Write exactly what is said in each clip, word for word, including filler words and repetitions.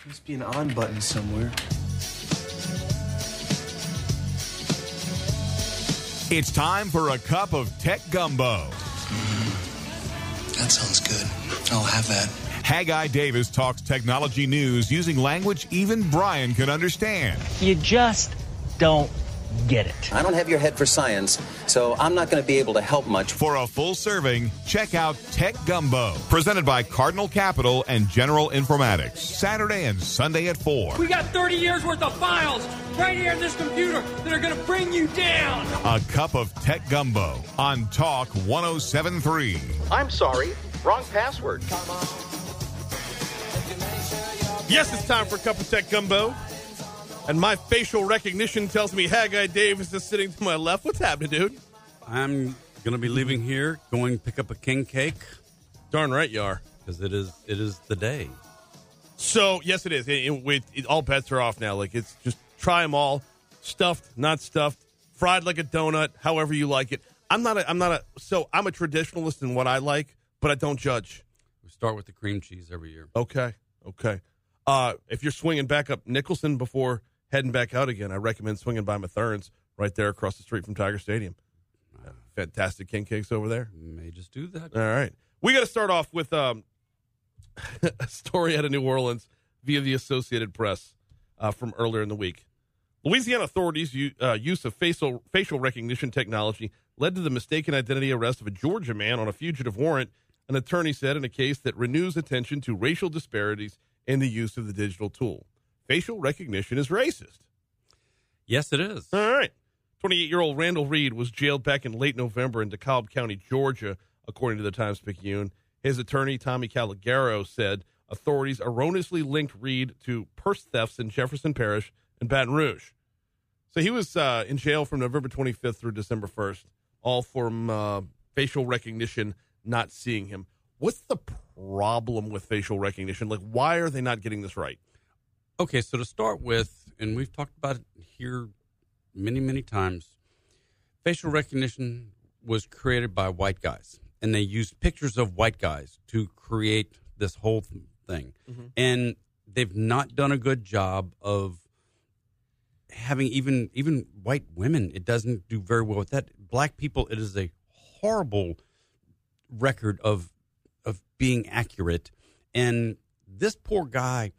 Must be an on button somewhere. It's time for a cup of tech gumbo. That sounds good. I'll have that. Haggai Davis talks technology news using language even Brian can understand. You just don't get it. I don't have your head for science, so I'm not going to be able to help much. For a full serving, check out Tech Gumbo, presented by Cardinal Capital and General Informatics, Saturday and Sunday at four. We got thirty years worth of files right here in this computer that are going to bring you down. A cup of Tech Gumbo on Talk one oh seven point three. I'm sorry, wrong password. Yes, it's time for a cup of Tech Gumbo. And my facial recognition tells me Haggai Davis is sitting to my left. What's happening, dude? I'm going to be leaving here, going to pick up a king cake. Darn right you are. Because it is, it is the day. So, yes, it is. It, it, it, it, all bets are off now. Like, it's just try them all. Stuffed, not stuffed. Fried like a donut, however you like it. I'm not a, I'm not a, so I'm a traditionalist in what I like, but I don't judge. We start with the cream cheese every year. Okay, okay. Uh, if you're swinging back up Nicholson before heading back out again, I recommend swinging by Mathern's right there across the street from Tiger Stadium. Uh, fantastic king cakes over there. May just do that. All right. We got to start off with um, a story out of New Orleans via the Associated Press uh, from earlier in the week. Louisiana authorities' u- uh, use of facial, facial recognition technology led to the mistaken identity arrest of a Georgia man on a fugitive warrant, an attorney said in a case that renews attention to racial disparities in the use of the digital tool. Facial recognition is racist. Yes, it is. All right. twenty-eight-year-old Randall Reed was jailed back in late November in DeKalb County, Georgia, according to the Times-Picayune. His attorney, Tommy Calagaro, said authorities erroneously linked Reed to purse thefts in Jefferson Parish and Baton Rouge. So he was uh, in jail from November twenty-fifth through December first, all from uh, facial recognition not seeing him. What's the problem with facial recognition? Like, why are they not getting this right? Okay, so to start with, and we've talked about it here many, many times, facial recognition was created by white guys, and they used pictures of white guys to create this whole thing. Mm-hmm. And they've not done a good job of having even even white women. It doesn't do very well with that. Black people, it is a horrible record of of being accurate. And this poor guy,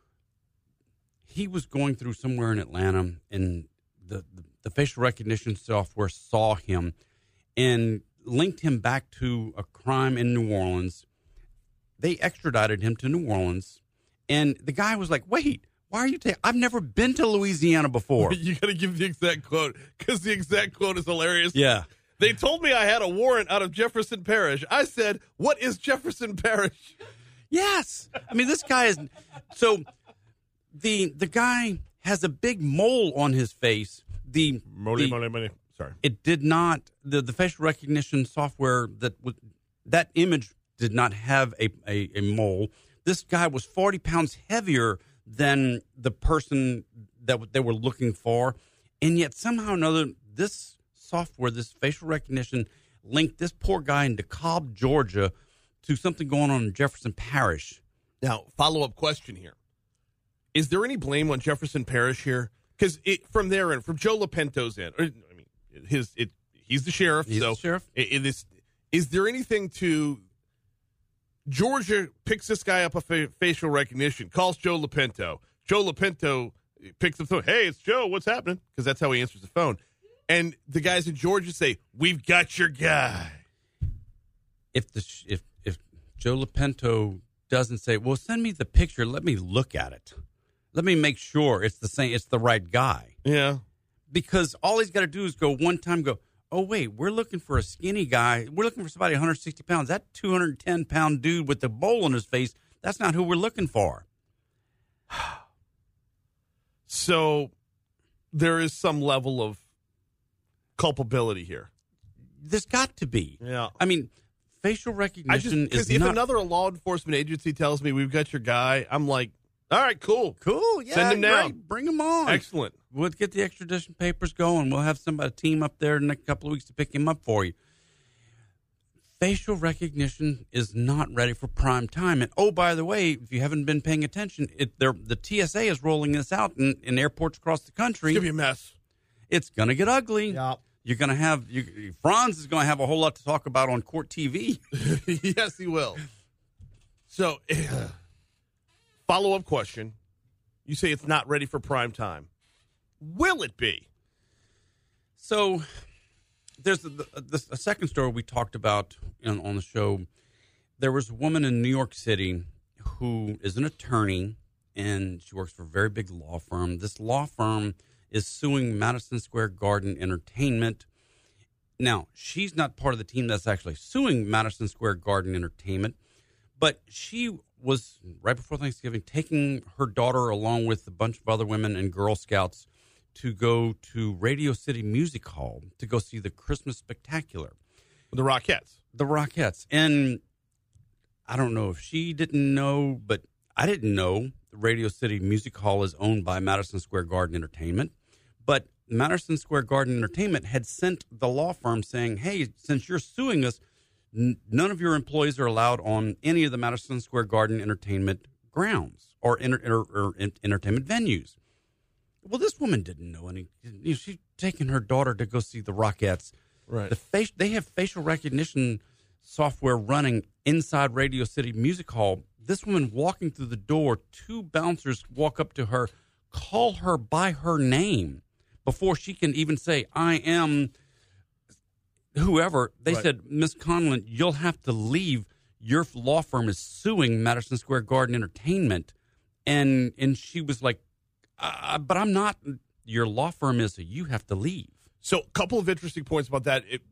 he was going through somewhere in Atlanta, and the, the, the facial recognition software saw him and linked him back to a crime in New Orleans. They extradited him to New Orleans, and the guy was like, wait, why are you taking? I've never been to Louisiana before. You got to give the exact quote, because the exact quote is hilarious. Yeah. They told me I had a warrant out of Jefferson Parish. I said, what is Jefferson Parish? Yes. I mean, this guy is, so the the guy has a big mole on his face. The, Molly, the molly, molly. Sorry. It did not, the, the facial recognition software, that was, that image did not have a, a, a mole. This guy was forty pounds heavier than the person that they were looking for. And yet somehow or another, this software, this facial recognition, linked this poor guy in DeKalb, Georgia, to something going on in Jefferson Parish. Now, follow-up question here. Is there any blame on Jefferson Parish here? Because from there in, from Joe Lepento's end, or, I mean, his it, he's the sheriff. He's so the sheriff. It, it is, is there anything to Georgia picks this guy up a fa- facial recognition, calls Joe Lepento. Joe Lepento picks up the phone. Hey, it's Joe. What's happening? Because that's how he answers the phone. And the guys in Georgia say, "We've got your guy." If the if if Joe Lepento doesn't say, "Well, send me the picture. Let me look at it. Let me make sure it's the same. It's the right guy." Yeah. Because all he's got to do is go one time. Go. Oh wait, we're looking for a skinny guy. We're looking for somebody one hundred sixty pounds. That two hundred ten pound dude with the bowl on his face. That's not who we're looking for. So there is some level of culpability here. There's got to be. Yeah. I mean, facial recognition just, is if not. another law enforcement agency tells me we've got your guy, I'm like, all right, cool. Cool. Yeah. Send him down. Great. Bring him on. Excellent. We'll get the extradition papers going. We'll have somebody team up there in a couple of weeks to pick him up for you. facial recognition is not ready for prime time. And, oh, by the way, if you haven't been paying attention, it, the T S A is rolling this out in, in airports across the country. It's going to be a mess. It's going to get ugly. Yeah. You're going to have you, Franz is going to have a whole lot to talk about on court T V. Yes, he will. So, uh, follow-up question. You say it's not ready for prime time. Will it be? So, there's a, a, a second story we talked about in, on the show. There was a woman in New York City who is an attorney, and she works for a very big law firm. This law firm is suing Madison Square Garden Entertainment. Now, she's not part of the team that's actually suing Madison Square Garden Entertainment, but she was, right before Thanksgiving, taking her daughter along with a bunch of other women and Girl Scouts to go to Radio City Music Hall to go see the Christmas Spectacular. The Rockettes. The Rockettes. And I don't know if she didn't know, but I didn't know the Radio City Music Hall is owned by Madison Square Garden Entertainment. But Madison Square Garden Entertainment had sent the law firm saying, hey, since you're suing us, n- none of your employees are allowed on any of the Madison Square Garden Entertainment grounds or, inter- or, or entertainment venues. Well, this woman didn't know any. You know, she's taking her daughter to go see the Rockettes. Right. The face, they have facial recognition software running inside Radio City Music Hall. This woman walking through the door, two bouncers walk up to her, call her by her name before she can even say, I am whoever. They right. said, Miss Conlon, you'll have to leave. Your law firm is suing Madison Square Garden Entertainment. And and she was like, uh, but I'm not. Your law firm is, so you have to leave. So a couple of interesting points about that. It,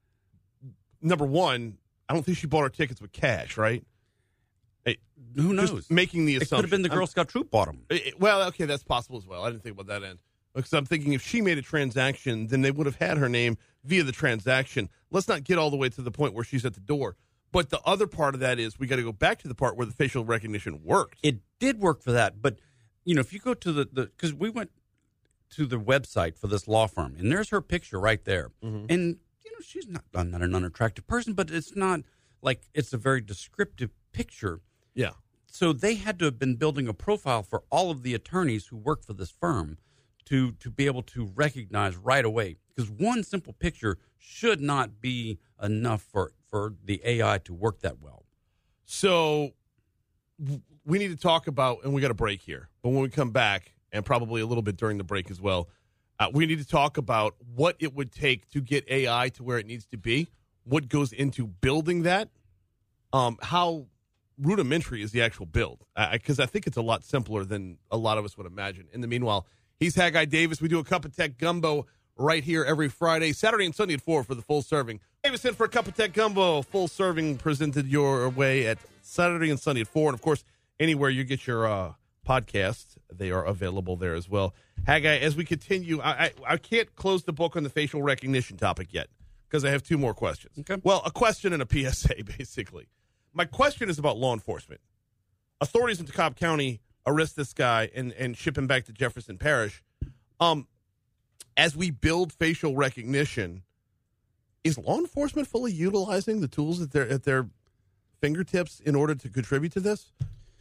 number one, I don't think she bought her tickets with cash, right? It, Who knows? Just making the assumption. It could have been the Girl I'm, Scout troop bought them. It, well, okay, that's possible as well. I didn't think about that end. Because I'm thinking if she made a transaction, then they would have had her name via the transaction. Let's not get all the way to the point where she's at the door. But the other part of that is we got to go back to the part where the facial recognition worked. It did work for that. But, you know, if you go to the, the because we went to the website for this law firm, and there's her picture right there. Mm-hmm. And, you know, she's not, not an unattractive person, but it's not like it's a very descriptive picture. Yeah. So they had to have been building a profile for all of the attorneys who work for this firm to to be able to recognize right away. Because one simple picture should not be enough for, for the A I to work that well. So we need to talk about, and we got a break here, but when we come back, and probably a little bit during the break as well, uh, we need to talk about what it would take to get A I to where it needs to be, what goes into building that, um, how rudimentary is the actual build, because I, I think it's a lot simpler than a lot of us would imagine. In the meanwhile, he's Haggai Davis. We do a Cup of Tech Gumbo right here every Friday, Saturday and Sunday at four for the full serving. Davis in for a Cup of Tech Gumbo, full serving presented your way at Saturday and Sunday at four. And, of course, anywhere you get your uh, podcasts, they are available there as well. Haggai, as we continue, I, I, I can't close the book on the facial recognition topic yet because I have two more questions. Okay. Well, a question and a P S A, basically. My question is about law enforcement. Authorities in DeKalb County arrest this guy and, and ship him back to Jefferson Parish. Um, as we build facial recognition, is law enforcement fully utilizing the tools at their at their fingertips in order to contribute to this?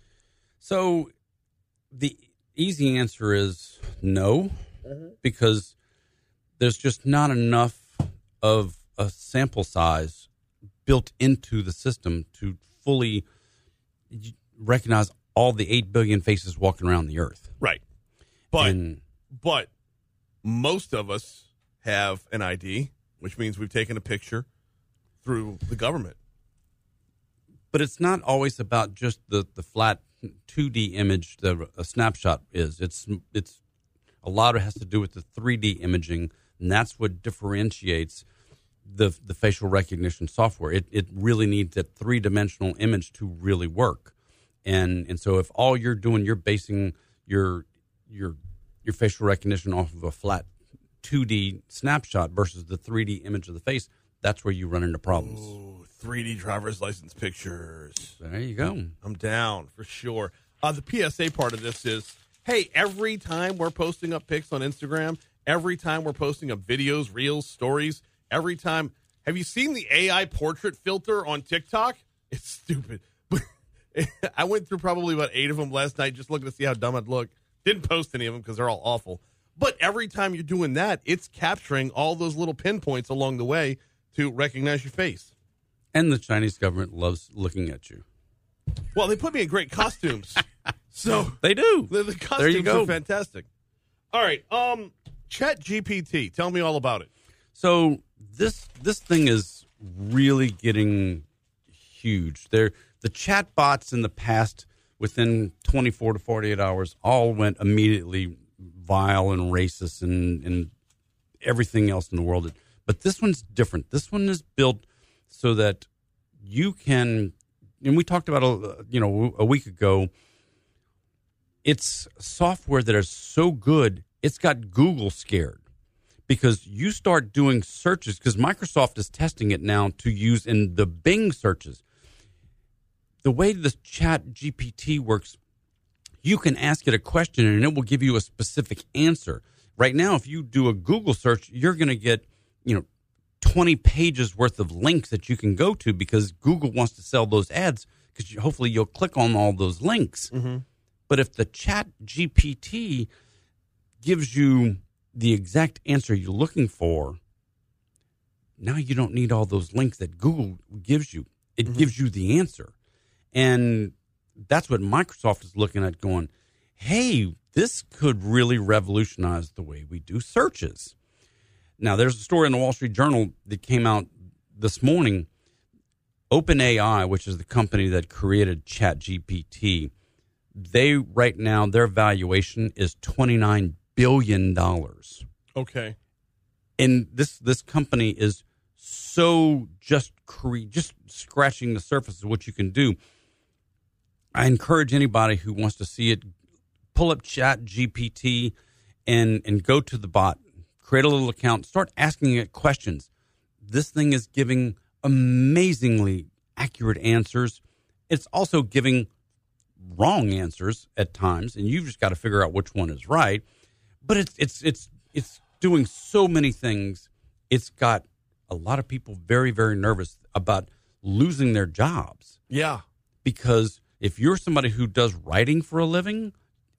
So the easy answer is no, mm-hmm. because there's just not enough of a sample size built into the system to fully recognize all the eight billion faces walking around the earth. Right. But and, but most of us have an I D, which means we've taken a picture through the government. But it's not always about just the, the flat two D image that a snapshot is. It's it's a lot of it has to do with the three D imaging, and that's what differentiates the the facial recognition software. It it really needs that three dimensional image to really work. And and so if all you're doing, you're basing your your your facial recognition off of a flat two D snapshot versus the three D image of the face, that's where you run into problems. Ooh, three D driver's license pictures. There you go. I'm down for sure. Uh, the P S A part of this is, hey, every time we're posting up pics on Instagram, every time we're posting up videos, reels, stories, every time, Have you seen the A I portrait filter on TikTok? It's stupid. But I went through probably about eight of them last night just looking to see how dumb I'd look. Didn't post any of them because they're all awful. But every time you're doing that, it's capturing all those little pinpoints along the way to recognize your face. And the Chinese government loves looking at you. Well, they put me in great costumes. So they do. The, the costumes there you go. are fantastic. All right. Um, Chat G P T. Tell me all about it. So this this thing is really getting huge. There, the chat bots in the past, within twenty-four to forty-eight hours, all went immediately vile and racist and, and everything else in the world. But this one's different. This one is built so that you can, and we talked about a, you know a week ago. It's software that is so good, it's got Google scared. Because you start doing searches, because Microsoft is testing it now to use in the Bing searches. The way the Chat G P T works, you can ask it a question and it will give you a specific answer. Right now, if you do a Google search, you're going to get, you know, twenty pages worth of links that you can go to because Google wants to sell those ads because you, hopefully you'll click on all those links. Mm-hmm. But if the Chat G P T gives you the exact answer you're looking for, now you don't need all those links that Google gives you. It mm-hmm. gives you the answer. And that's what Microsoft is looking at going, hey, this could really revolutionize the way we do searches. Now, there's a story in the Wall Street Journal that came out this morning. OpenAI, which is the company that created ChatGPT, they right now, their valuation is twenty-nine billion dollars. Okay. And this this company is so just cre- just scratching the surface of what you can do. I encourage anybody who wants to see it, pull up Chat G P T and, and go to the bot, create a little account, start asking it questions. This thing is giving amazingly accurate answers. It's also giving wrong answers at times, and you've just got to figure out which one is right. But it's it's it's it's doing so many things. It's got a lot of people very, very nervous about losing their jobs. Yeah. Because if you're somebody who does writing for a living,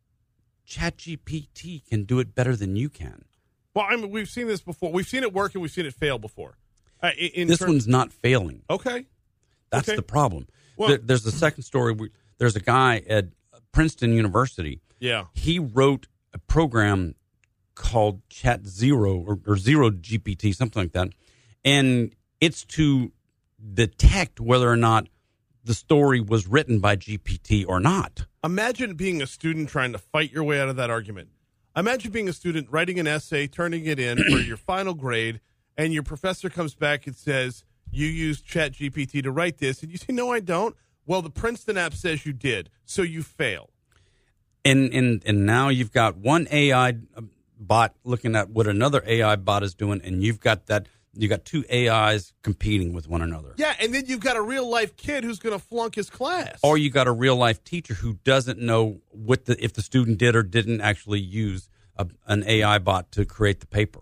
ChatGPT can do it better than you can. Well, I mean, we've seen this before. We've seen it work and we've seen it fail before. Uh, in, in this term- one's not failing. Okay. That's okay. the problem. Well, there, there's a second story. We, there's a guy at Princeton University. Yeah. He wrote a program called Chat Zero or, or Zero G P T, something like that. And it's to detect whether or not the story was written by G P T or not. Imagine being a student trying to fight your way out of that argument. Imagine being a student writing an essay, turning it in for your final grade, and your professor comes back and says, you used Chat G P T to write this. And you say, no, I don't. Well, the Princeton app says you did, so you fail. And and and now you've got one A I bot looking at what another A I bot is doing, and you've got that you got two A Is competing with one another. Yeah, and then you've got a real life kid who's going to flunk his class, or you got a real life teacher who doesn't know what the if the student did or didn't actually use a, an A I bot to create the paper.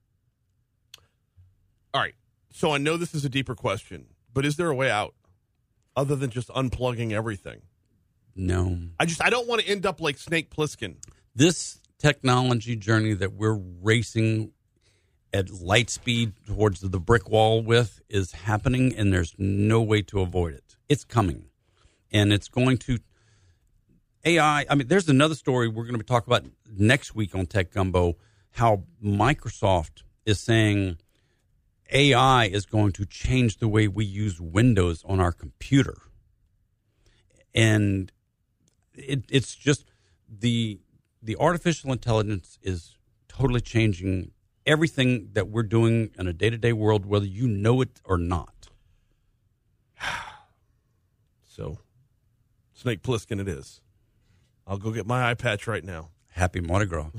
All right, so I know this is a deeper question, but is there a way out other than just unplugging everything? No. I just I don't want to end up like Snake Plissken. This technology journey that we're racing at light speed towards the brick wall with is happening, and there's no way to avoid it. It's coming, and it's going to A I. I mean, there's another story we're going to talk about next week on Tech Gumbo, how Microsoft is saying A I is going to change the way we use Windows on our computer. And it, it's just the the artificial intelligence is totally changing everything that we're doing in a day-to-day world, whether you know it or not. So, Snake Plissken it is. I'll go get my eye patch right now. Happy Mardi Gras.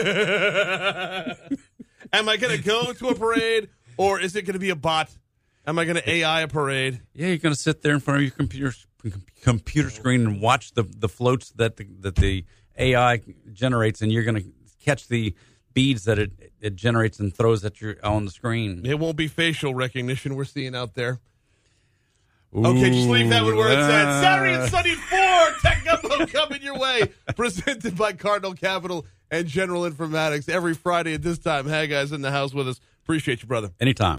Am I going to go to a parade, or is it going to be a bot? Am I going to A I a parade? Yeah, you're going to sit there in front of your computer computer screen and watch the, the floats that the, that the A I generates, and you're going to catch the beads that it, it generates and throws at your on the screen. It won't be facial recognition we're seeing out there. Ooh, okay, just leave that one where it's at. Saturday and Sunday four, Tech Gumbo coming your way. Presented by Cardinal Capital and General Informatics every Friday at this time. Hey, guys, in the house with us. Appreciate you, brother. Anytime.